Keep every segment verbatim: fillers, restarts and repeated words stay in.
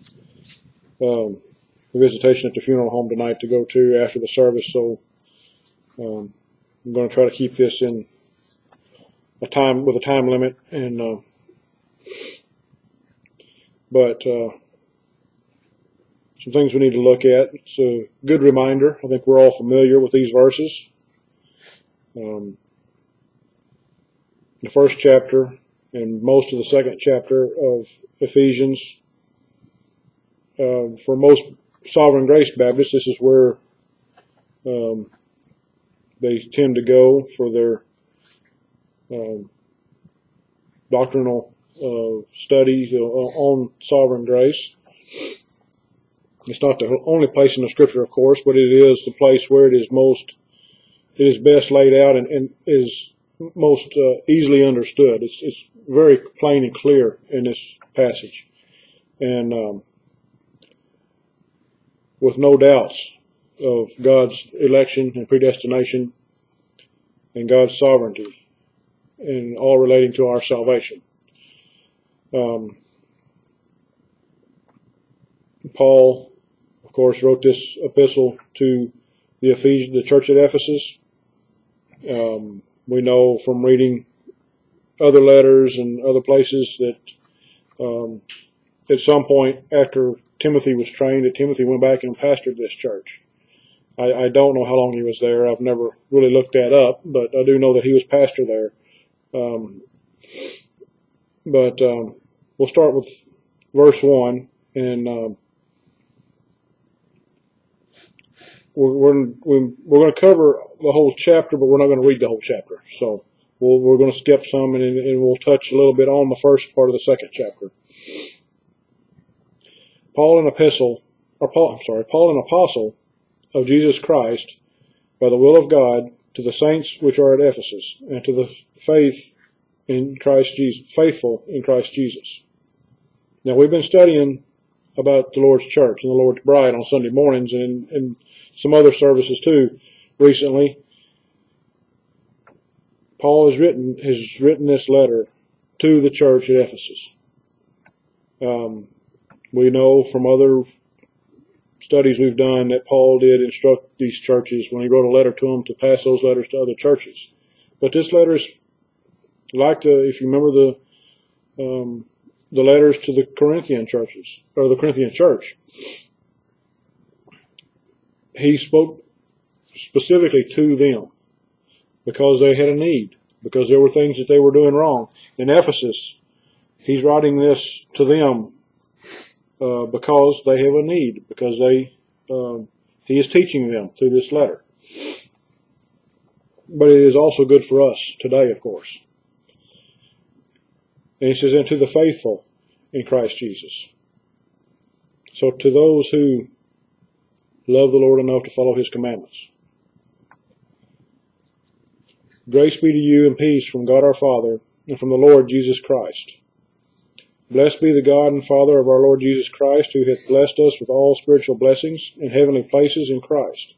um, a visitation at the funeral home tonight to go to after the service, so um, I'm going to try to keep this in a time with a time limit, and uh, but uh, some things we need to look at. It's a good reminder. I think we're all familiar with these verses. Um, the first chapter and most of the second chapter of Ephesians, uh, for most Sovereign Grace Baptists, this is where um, they tend to go for their um, doctrinal uh, study you know, on sovereign grace. It's not the only place in the Scripture, of course, but it is the place where it is most, it is best laid out and, and is most uh, easily understood. It's, it's very plain and clear in this passage, and um, with no doubts of God's election and predestination and God's sovereignty, and all relating to our salvation. Um, Paul, of course, wrote this epistle to the Ephesians, the church at Ephesus. Um, we know from reading other letters and other places that um, at some point after Timothy was trained, that Timothy went back and pastored this church. I, I don't know how long he was there. I've never really looked that up, but I do know that he was pastor there. Um, but um, we'll start with verse one, and um, we're we're, we're going to cover the whole chapter, but we're not going to read the whole chapter. So we'll, we're going to skip some, and, and we'll touch a little bit on the first part of the second chapter. Paul, an epistle, or Paul, I'm sorry, Paul, an apostle of Jesus Christ, by the will of God, to the saints which are at Ephesus, and to the faith in Christ Jesus, faithful in Christ Jesus. Now, we've been studying about the Lord's church and the Lord's bride on Sunday mornings, and, and some other services too recently. Paul has written has written this letter to the church at Ephesus. Um, we know from other studies we've done that Paul did instruct these churches when he wrote a letter to them to pass those letters to other churches. But this letter is like the, if you remember the um, the letters to the Corinthian churches, or the Corinthian church, he spoke specifically to them because they had a need, because there were things that they were doing wrong. In Ephesus, he's writing this to them Uh, because they have a need, because they, um, he is teaching them through this letter. But it is also good for us today, of course. And he says, and to the faithful in Christ Jesus. So to those who love the Lord enough to follow his commandments. Grace be to you and peace from God our Father and from the Lord Jesus Christ. Blessed be the God and Father of our Lord Jesus Christ, who hath blessed us with all spiritual blessings in heavenly places in Christ,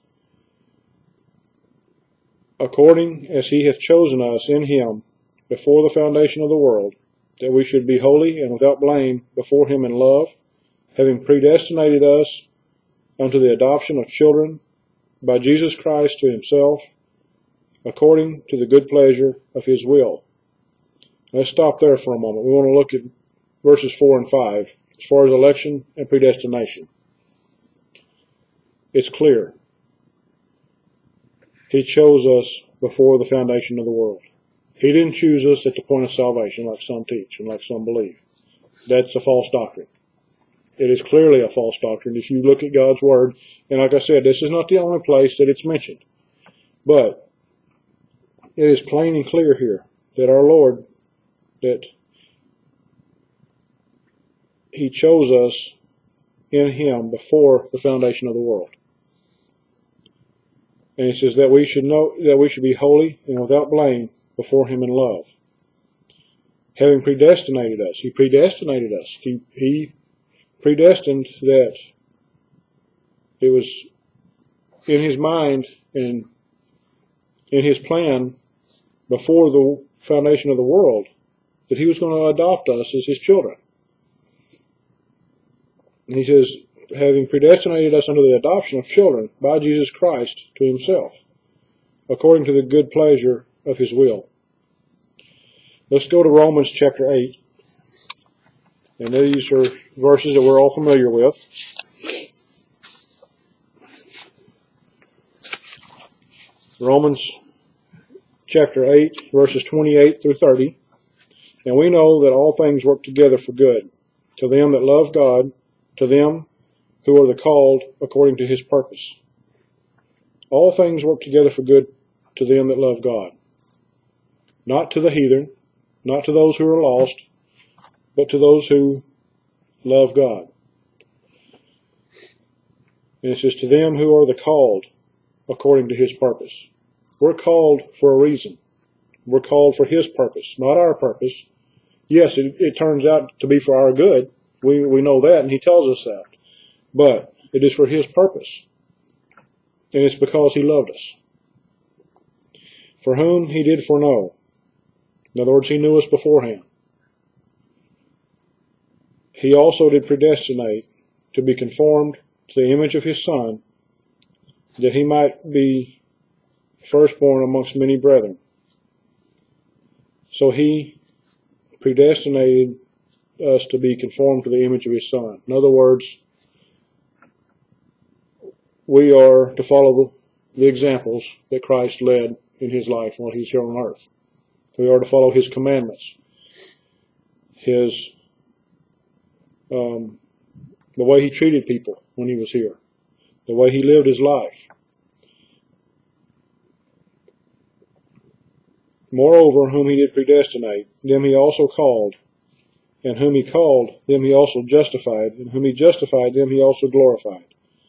according as he hath chosen us in him before the foundation of the world, that we should be holy and without blame before him in love, having predestinated us unto the adoption of children by Jesus Christ to himself, according to the good pleasure of his will. Let's stop there for a moment. We want to look at verses four and five, as far as election and predestination. It's clear. He chose us before the foundation of the world. He didn't choose us at the point of salvation like some teach and like some believe. That's a false doctrine. It is clearly a false doctrine if you look at God's Word. And like I said, this is not the only place that it's mentioned. But it is plain and clear here that our Lord, that he chose us in him before the foundation of the world. And he says that we should know that we should be holy and without blame before him in love. Having predestinated us. He predestinated us. He, he predestined that it was in his mind and in his plan before the foundation of the world that he was going to adopt us as his children. And he says, having predestinated us unto the adoption of children by Jesus Christ to himself, according to the good pleasure of his will. Let's go to Romans chapter eight. And these are verses that we're all familiar with. Romans chapter eight, verses twenty-eight through thirty. And we know that all things work together for good, to them that love God, to them who are the called according to his purpose. All things work together for good to them that love God. Not to the heathen, not to those who are lost, but to those who love God. And it says, to them who are the called according to his purpose. We're called for a reason. We're called for his purpose, not our purpose. Yes, it, it turns out to be for our good. We, we know that, and he tells us that. But it is for his purpose. And it's because he loved us. For whom he did foreknow. In other words, he knew us beforehand. He also did predestinate to be conformed to the image of his Son, that he might be firstborn amongst many brethren. So he predestinated us to be conformed to the image of his Son. In other words, we are to follow the, the examples that Christ led in his life while he was here on earth. We are to follow his commandments, his um, the way he treated people when he was here, the way he lived his life. Moreover, whom he did predestinate, them he also called, and whom he called, them he also justified, and whom he justified, them he also glorified.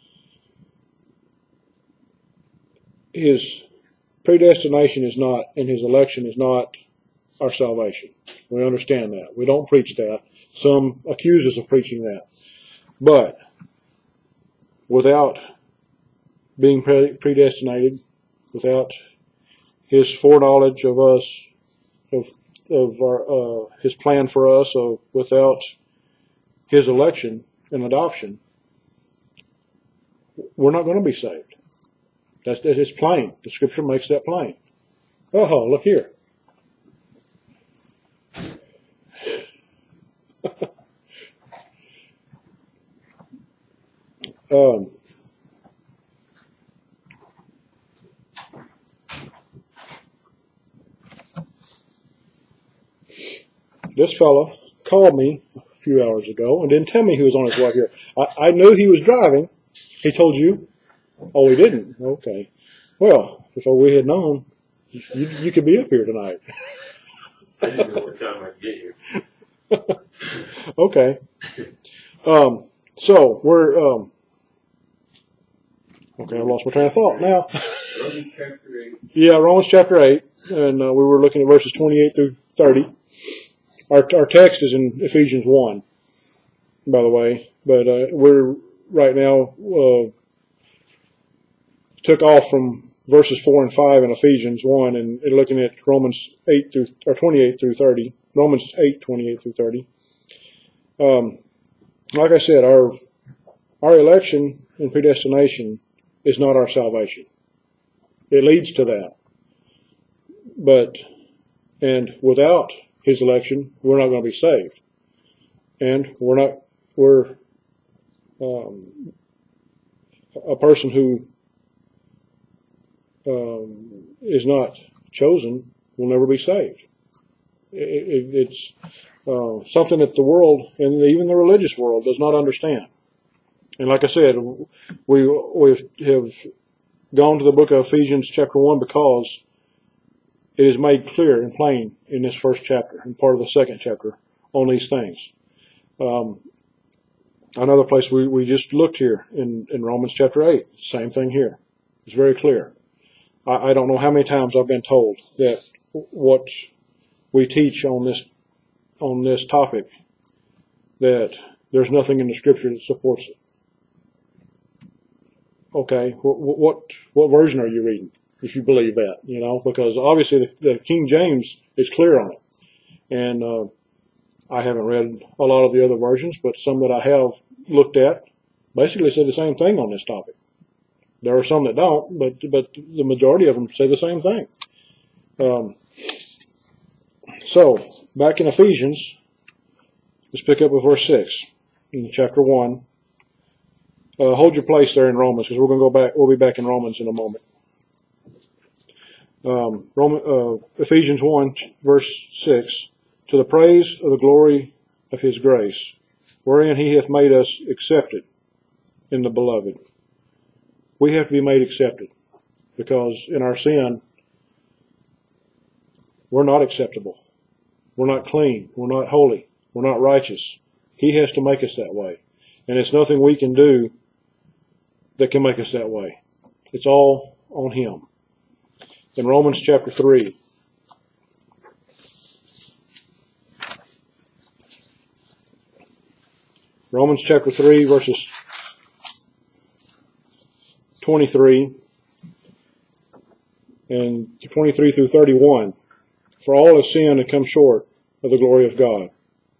His predestination is not, and his election is not our salvation. We understand that. We don't preach that. Some accuse us of preaching that. But without being predestinated, without his foreknowledge of us, of of our, uh, his plan for us, so without his election and adoption, we're not going to be saved. That's, that is plain. The Scripture makes that plain. Oh, look here. um, this fellow called me a few hours ago and didn't tell me he was on his way here. I, I knew he was driving. He told you? Oh, he didn't? Okay. Well, if we had known, you, you could be up here tonight. I didn't know what time I'd get here. Okay. Um, so, we're, um, okay, I lost my train of thought now. Romans chapter eight. Yeah, Romans chapter eight, and uh, we were looking at verses twenty-eight through thirty. Our, our text is in Ephesians one, by the way, but uh, we're right now uh, took off from verses four and five in Ephesians one and looking at Romans eight through, or twenty-eight through thirty. Romans eight, twenty-eight through thirty. Um, like I said, our our election and predestination is not our salvation. It leads to that. But, and without his election, we're not going to be saved. And we're not, we're um, a person who um, is not chosen will never be saved. It, it, it's uh, something that the world, and even the religious world, does not understand. And like I said, we we have gone to the book of Ephesians chapter one because it is made clear and plain in this first chapter and part of the second chapter on these things. Um, another place we, we just looked here in, in Romans chapter eight, same thing here. It's very clear. I, I don't know how many times I've been told that what we teach on this on this topic, that there's nothing in the Scripture that supports it. Okay, what, what what version are you reading if you believe that? You know, because obviously the, the King James is clear on it, and uh, I haven't read a lot of the other versions, but some that I have looked at basically say the same thing on this topic. There are some that don't, but but the majority of them say the same thing. Um, so, back in Ephesians, let's pick up with verse six in chapter one. Uh, hold your place there in Romans, because we're going to go back. We'll be back in Romans in a moment. Um, Roman, uh, Ephesians one, verse six. To the praise of the glory of his grace, wherein he hath made us accepted in the beloved. We have to be made accepted, because in our sin, we're not acceptable. We're not clean. We're not holy. We're not righteous. He has to make us that way. And it's nothing we can do that can make us that way. It's all on him. In Romans chapter three, Romans chapter three, verses twenty-three and twenty-three through thirty-one. For all have sinned and come short of the glory of God.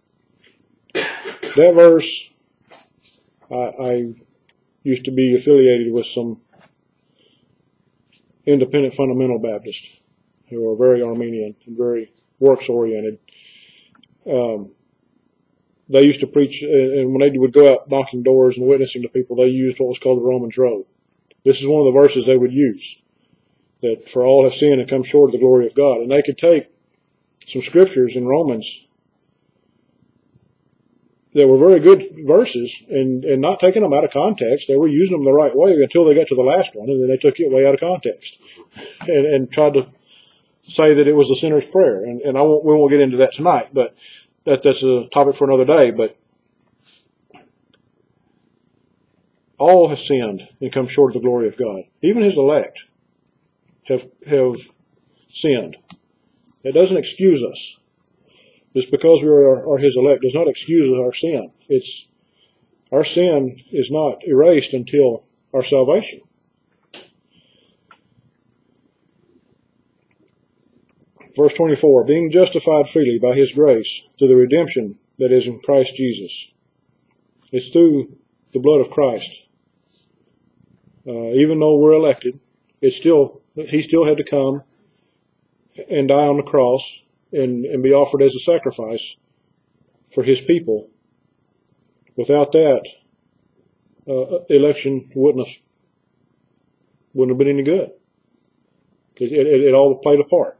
That verse, I, I used to be affiliated with some independent fundamental Baptists who are very Arminian and very works-oriented. Um, they used to preach, and when they would go out knocking doors and witnessing to people, they used what was called the Romans Road. This is one of the verses they would use, that for all have sinned and come short of the glory of God. And they could take some scriptures in Romans that were very good verses and, and not taking them out of context. They were using them the right way until they got to the last one, and then they took it way out of context and, and tried to say that it was the sinner's prayer. And, and I won't, we won't get into that tonight, but that, that's a topic for another day. But all have sinned and come short of the glory of God. Even his elect have have sinned. It doesn't excuse us. Just because we are, are his elect does not excuse our sin. It's our sin is not erased until our salvation. Verse twenty-four, being justified freely by his grace through the redemption that is in Christ Jesus. It's through the blood of Christ. Uh, even though we're elected, it's still, he still had to come and die on the cross and, and be offered as a sacrifice for his people. Without that, uh, election wouldn't have, wouldn't have been any good. It, it, it all played a part.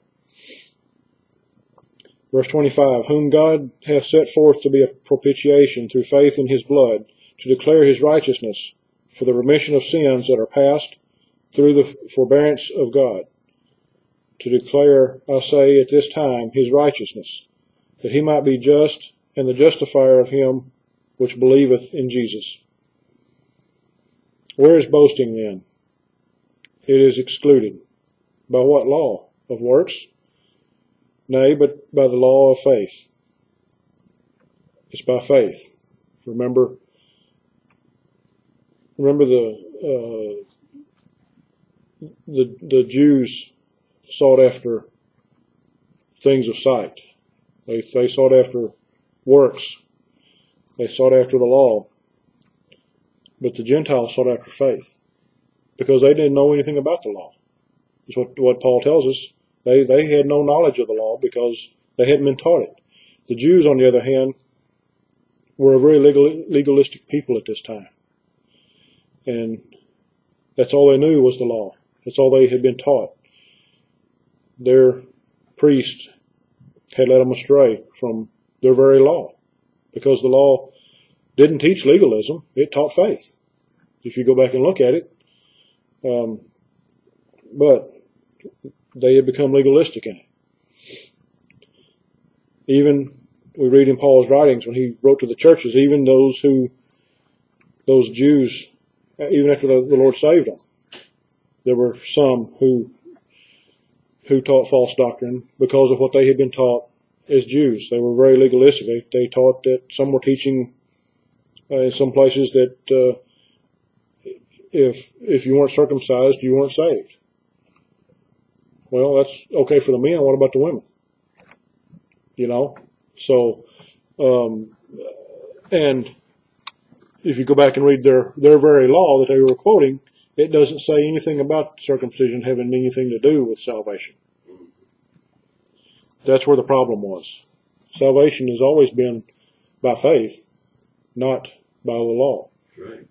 Verse twenty-five, whom God hath set forth to be a propitiation through faith in his blood, to declare his righteousness for the remission of sins that are past through the forbearance of God, to declare, I say, at this time, his righteousness, that he might be just and the justifier of him which believeth in Jesus. Where is boasting then? It is excluded. By what law? Of works? Nay, but by the law of faith. It's by faith. Remember, remember the uh, the the Jews sought after things of sight. They they sought after works. They sought after the law. But the Gentiles sought after faith, because they didn't know anything about the law. That's what what Paul tells us. They they had no knowledge of the law because they hadn't been taught it. The Jews, on the other hand, were a very legal, legalistic people at this time. And that's all they knew was the law. That's all they had been taught. Their priest had led them astray from their very law, because the law didn't teach legalism. It taught faith, if you go back and look at it. Um, but they had become legalistic in it. Even, we read in Paul's writings when he wrote to the churches, even those who, those Jews, even after the, the Lord saved them, there were some who who taught false doctrine because of what they had been taught as Jews. They were very legalistic. They, they taught that some were teaching uh, in some places that uh, if if you weren't circumcised, you weren't saved. Well, that's okay for the men. What about the women? You know? So, um, and if you go back and read their, their very law that they were quoting, it doesn't say anything about circumcision having anything to do with salvation. That's where the problem was. Salvation has always been by faith, not by the law. Right.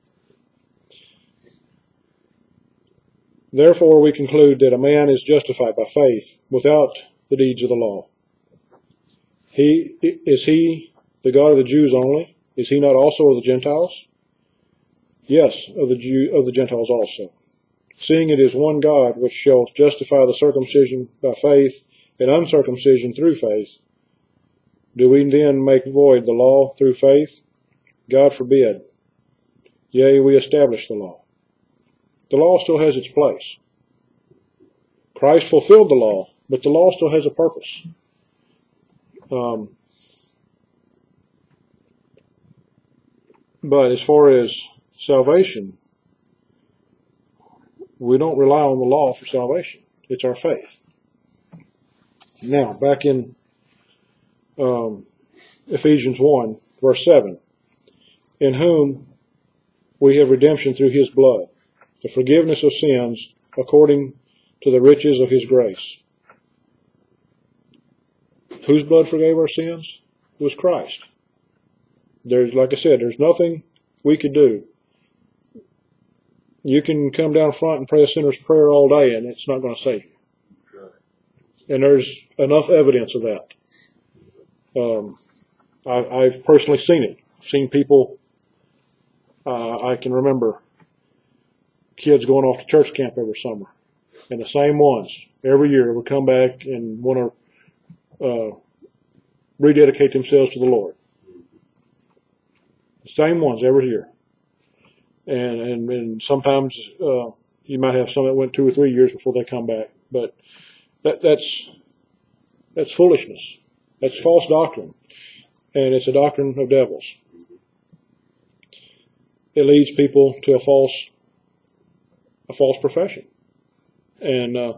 Therefore, we conclude that a man is justified by faith without the deeds of the law. He is he the God of the Jews only? Is he not also of the Gentiles? Yes, of the Jew, of the Gentiles also. Seeing it is one God which shall justify the circumcision by faith and uncircumcision through faith, do we then make void the law through faith? God forbid. Yea, we establish the law. The law still has its place. Christ fulfilled the law, but the law still has a purpose. Um, but as far as salvation, we don't rely on the law for salvation. It's our faith. Now, back in um, Ephesians one, verse seven, in whom we have redemption through his blood, the forgiveness of sins according to the riches of his grace. Whose blood forgave our sins? It was Christ. There's, like I said, there's nothing we could do. You can come down front and pray a sinner's prayer all day and it's not going to save you. And there's enough evidence of that. Um, I, I've personally seen it. I've seen people, uh, I can remember kids going off to church camp every summer. And the same ones every year would come back and want to uh, rededicate themselves to the Lord. The same ones every year. And, and, and sometimes uh, you might have some that went two or three years before they come back. But that, that's that's foolishness. That's false doctrine. And it's a doctrine of devils. It leads people to a false a false profession. And uh,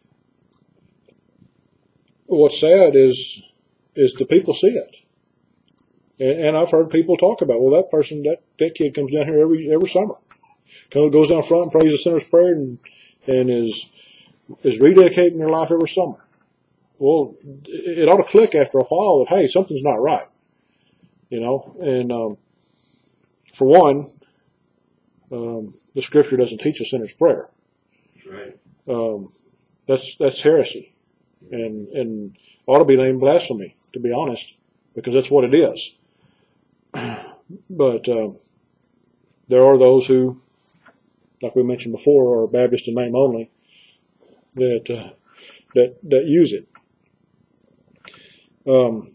what's sad is is the people see it. And, and I've heard people talk about, well, that person, that, that kid comes down here every every summer. Goes down front and prays the sinner's prayer and and is is rededicating their life every summer. Well, it ought to click after a while that, hey, something's not right. You know, and um, for one, um, the Scripture doesn't teach a sinner's prayer. Right. Um, that's that's heresy, and and ought to be named blasphemy, to be honest, because that's what it is. But uh, there are those who, like we mentioned before, are Baptist in name only, that uh, that that use it. Um,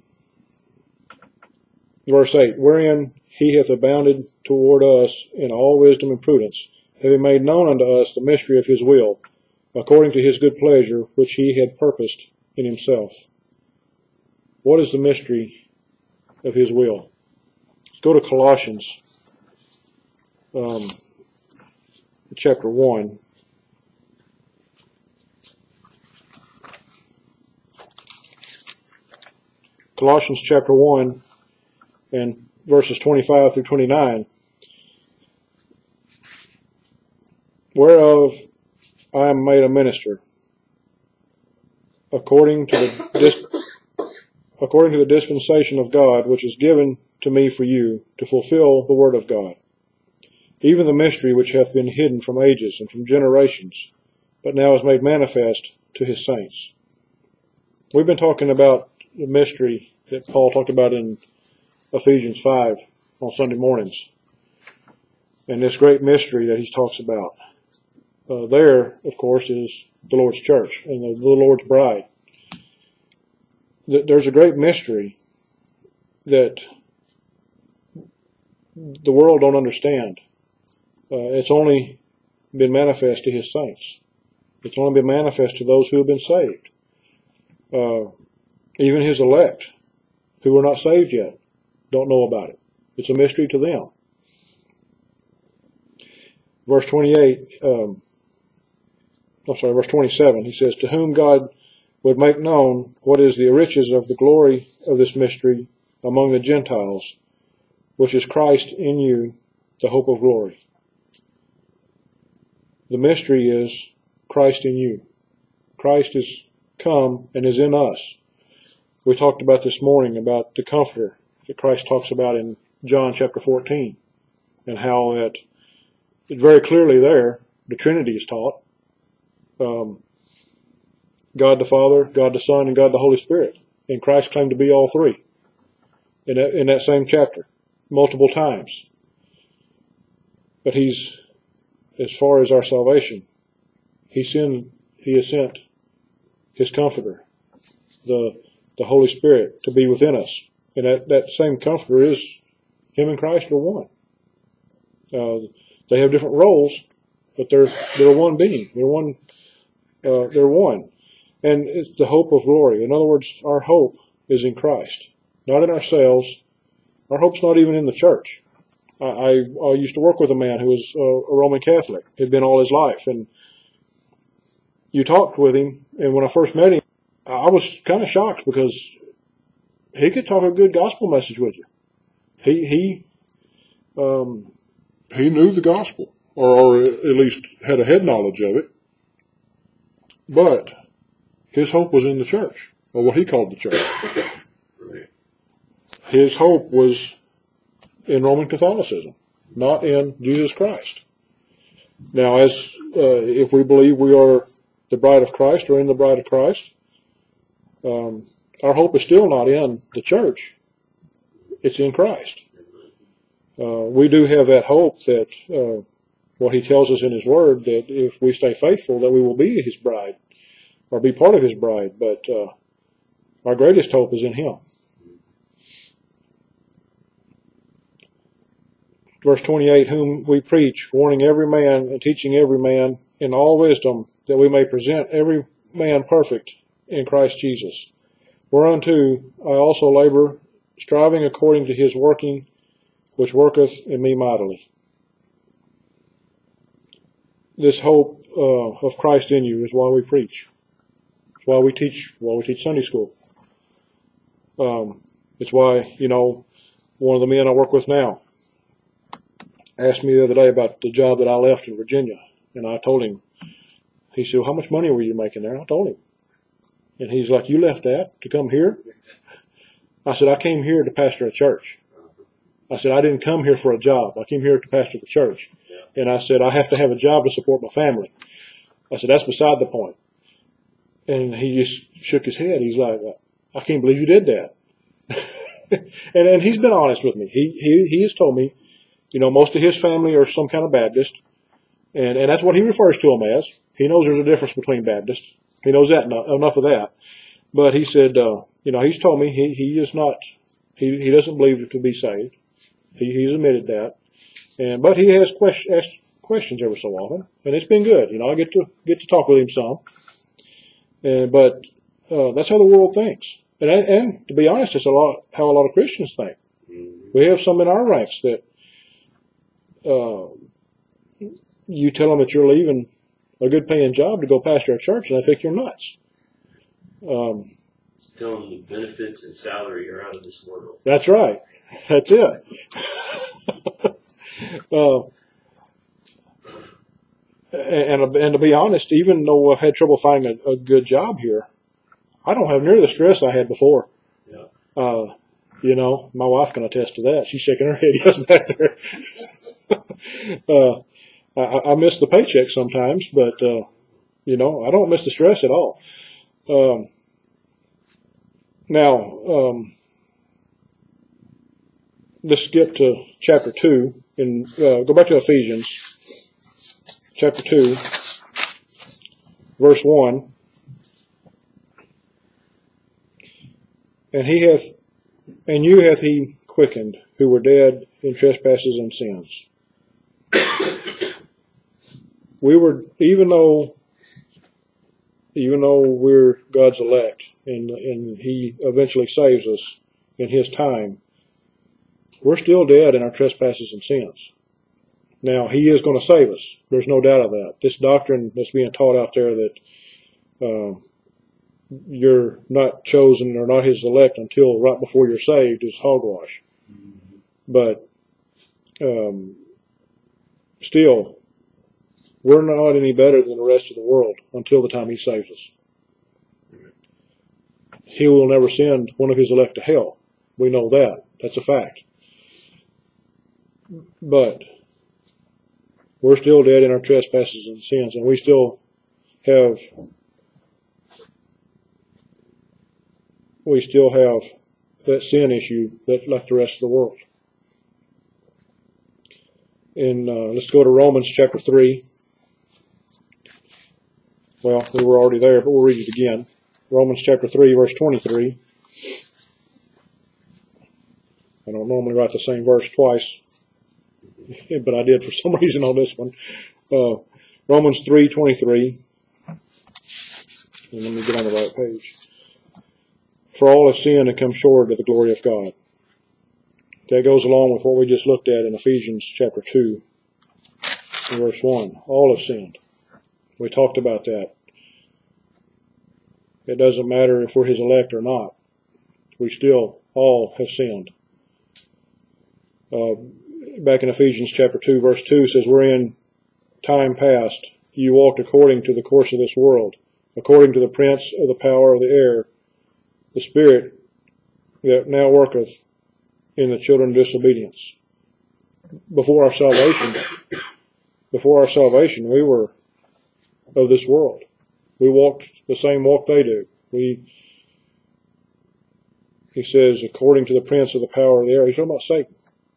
verse eight, wherein he hath abounded toward us in all wisdom and prudence, having made known unto us the mystery of his will, according to his good pleasure, which he had purposed in himself. What is the mystery of his will? Let's go to Colossians um, chapter one. Colossians chapter one and verses twenty-five through twenty-nine. Whereof I am made a minister, according to the dis- according to the dispensation of God, which is given to me for you, to fulfill the word of God, even the mystery which hath been hidden from ages and from generations, but now is made manifest to his saints. We've been talking about the mystery that Paul talked about in Ephesians five on Sunday mornings, and this great mystery that he talks about. Uh, there, of course, is the Lord's church and the, the Lord's bride. There's a great mystery that the world don't understand. Uh, it's only been manifest to his saints. It's only been manifest to those who have been saved. Uh, even his elect, who are not saved yet, don't know about it. It's a mystery to them. Verse twenty-eight, um, I'm sorry, verse twenty-seven, he says, to whom God would make known what is the riches of the glory of this mystery among the Gentiles, which is Christ in you, the hope of glory. The mystery is Christ in you. Christ is come and is in us. We talked about this morning about the Comforter that Christ talks about in John chapter fourteen, and how that very clearly there the Trinity is taught. Um, God the Father, God the Son, and God the Holy Spirit. And Christ claimed to be all three in that, in that same chapter, multiple times. But he's, as far as our salvation, he sent, he has sent his Comforter, the the Holy Spirit, to be within us. And that, that same Comforter is, him and Christ are one. Uh, they have different roles, but they're they're one being. They're one. Uh, they're one. And it's the hope of glory. In other words, our hope is in Christ, not in ourselves. Our hope's not even in the church. I, I, I used to work with a man who was a, a Roman Catholic. Had been all his life. And you talked with him, and when I first met him, I was kind of shocked because he could talk a good gospel message with you. He he um, he knew the gospel, or, or at least had a head knowledge of it. But his hope was in the church, or what he called the church. His hope was in Roman Catholicism, not in Jesus Christ. Now, as uh, if we believe we are the bride of Christ or in the bride of Christ, um, our hope is still not in the church. It's in Christ. Uh, we do have that hope that uh, what he tells us in his word, that if we stay faithful, that we will be his bride or be part of his bride. But uh, our greatest hope is in him. Verse twenty-eight, whom we preach, warning every man and teaching every man in all wisdom, that we may present every man perfect in Christ Jesus. Whereunto I also labor, striving according to his working, which worketh in me mightily. This hope uh, of Christ in you is why we preach. It's why we teach, why we teach Sunday school. Um, it's why, you know, one of the men I work with now asked me the other day about the job that I left in Virginia. And I told him, he said, well, how much money were you making there? I told him. And he's like, you left that to come here? I said, I came here to pastor a church. I said, I didn't come here for a job. I came here to pastor the church. And I said, I have to have a job to support my family. I said, that's beside the point. And he just shook his head. He's like, I can't believe you did that. and, and he's been honest with me. He, he, he has told me, you know, most of his family are some kind of Baptist. And, and that's what he refers to them as. He knows there's a difference between Baptists. He knows that, enough of that. But he said, uh, you know, he's told me he, he is not, he, he doesn't believe to be saved. He, he's admitted that. And, but he has question, asked questions every so often. And it's been good. You know, I get to, get to talk with him some. And, but, uh, that's how the world thinks. And, and to be honest, it's a lot, how a lot of Christians think. We have some in our ranks that, uh, you tell them that you're leaving a good paying job to go pastor a church, and I think you're nuts. Um, Tell them the benefits and salary are out of this world. That's right. That's it. uh, and, and to be honest, even though I've had trouble finding a, a good job here, I don't have near the stress I had before. Yeah. Uh, you know, my wife can attest to that. She's shaking her head yes back there. uh, I, I miss the paycheck sometimes, but, uh, you know, I don't miss the stress at all. Um, now, um, let's skip to chapter two and, uh, go back to Ephesians chapter two, verse one. And he hath, and you hath he quickened, who were dead in trespasses and sins. We were, even though, even though we're God's elect, and and He eventually saves us in His time, we're still dead in our trespasses and sins. Now, He is going to save us. There's no doubt of that. This doctrine that's being taught out there that uh, you're not chosen or not His elect until right before you're saved is hogwash. But um, still, we're not any better than the rest of the world until the time he saves us. He will never send one of his elect to hell. We know that. That's a fact. But we're still dead in our trespasses and sins, and we still have we still have that sin issue that like the rest of the world. And uh, let's go to Romans chapter three. Well, we were already there, but we'll read it again. Romans chapter three, verse twenty-three. I don't normally write the same verse twice, but I did for some reason on this one. Uh, Romans three twenty-three. And let me get on the right page. For all have sinned and come short of the glory of God. That goes along with what we just looked at in Ephesians chapter two, verse one. All have sinned. We talked about that. It doesn't matter if we're his elect or not. We still all have sinned. Uh, back in Ephesians chapter two, verse two says, wherein time past you walked according to the course of this world, according to the prince of the power of the air, the spirit that now worketh in the children of disobedience. Before our salvation, before our salvation, we were of this world. We walked the same walk they do. We, he says, according to the prince of the power of the air. He's talking about Satan.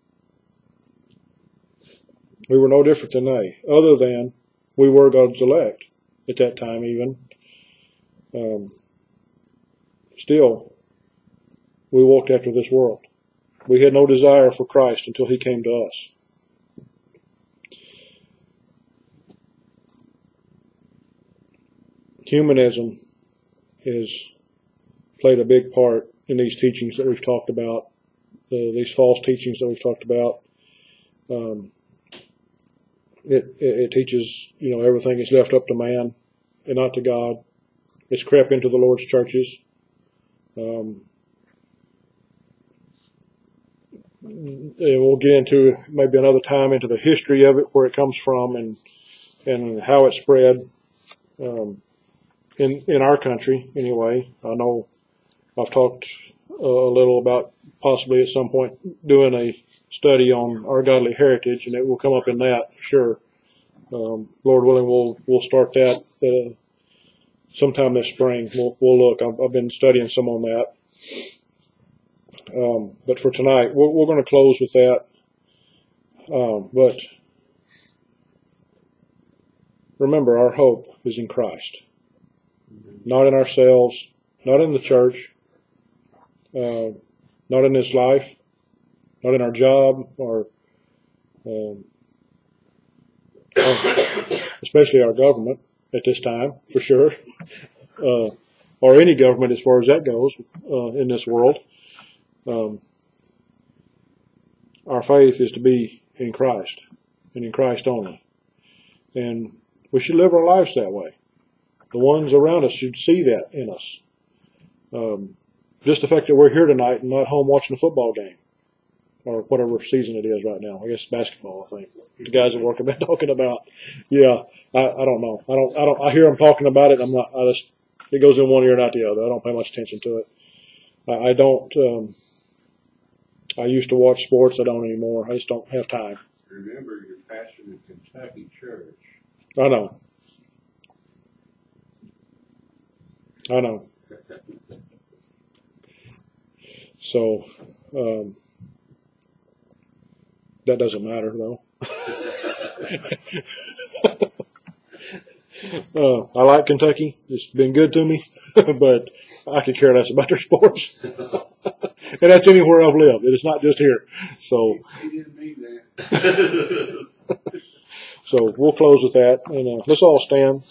We were no different than they, other than we were God's elect at that time even. Um, still, we walked after this world. We had no desire for Christ until he came to us. Humanism has played a big part in these teachings that we've talked about, uh, these false teachings that we've talked about. Um, it, it, it teaches, you know, everything is left up to man and not to God. It's crept into the Lord's churches. Um, and we'll get into maybe another time into the history of it, where it comes from and and how it spread. Um, In, in our country, anyway. I know I've talked uh, a little about possibly at some point doing a study on our godly heritage, and it will come up in that for sure. Um, Lord willing, we'll we'll start that uh, sometime this spring. We'll, we'll look. I've, I've been studying some on that. Um, but for tonight, we're, we're going to close with that. Um, but remember, our hope is in Christ. Not in ourselves, not in the church, uh, not in this life, not in our job, or um, especially our government at this time, for sure, uh, or any government as far as that goes uh, in this world. Um, our faith is to be in Christ, and in Christ only. And we should live our lives that way. The ones around us should see that in us. Um, just the fact that we're here tonight and not home watching a football game, or whatever season it is right now. I guess basketball. I think the guys at work have been talking about. Yeah, I, I don't know. I don't. I don't. I hear them talking about it. I'm not. I just. It goes in one ear and out the other. I don't pay much attention to it. I, I don't. Um, I used to watch sports. I don't anymore. I just don't have time. Remember, you're pastoring a Kentucky church. I know. I know. So, um, that doesn't matter though. uh, I like Kentucky. It's been good to me, but I could care less about their sports. And that's anywhere I've lived. It's not just here. So, He didn't mean that. so we'll close with that. And uh, let's all stand.